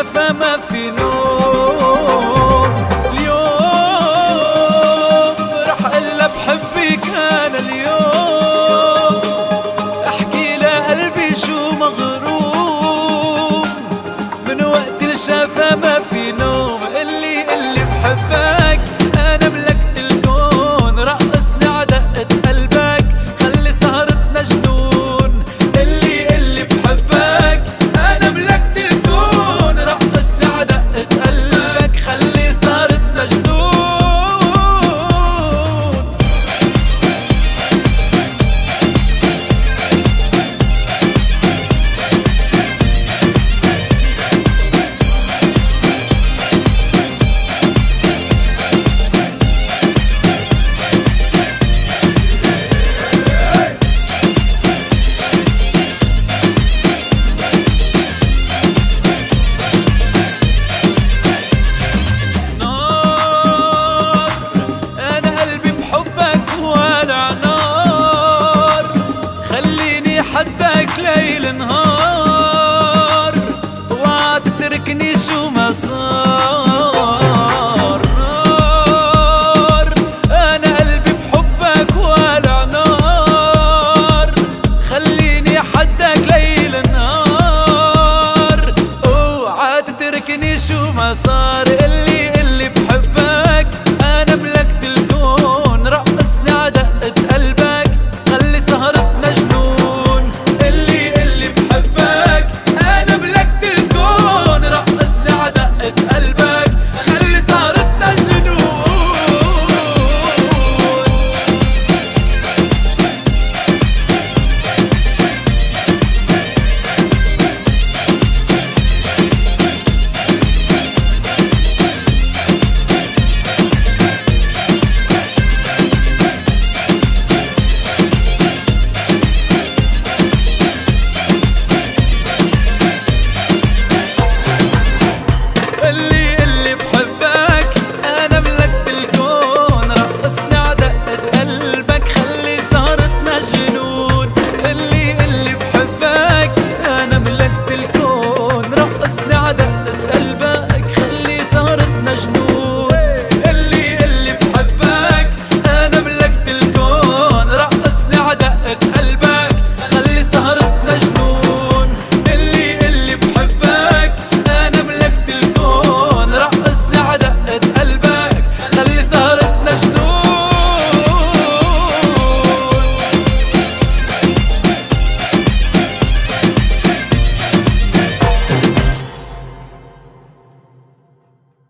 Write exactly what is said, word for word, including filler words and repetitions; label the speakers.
Speaker 1: شافه ما في نوم. اليوم راح الا بحبك انا اليوم، احكي لقلبي شو مغروم، من وقت اللي شافه ما في نوم. اللي اللي بحبك انا ملكت الكون، رقصني عدقة قلبك خلي سهرتنا جنون. اللي اللي بحبك انا ملكت الكون، رقصني عدقة قلبك خلي سهرتنا جنون. حدك ليل نهار وعد تتركني شو ما صار. نار انا قلبي بحبك والع نار، خليني حدك ليل نهار وعد تتركني شو ما صار.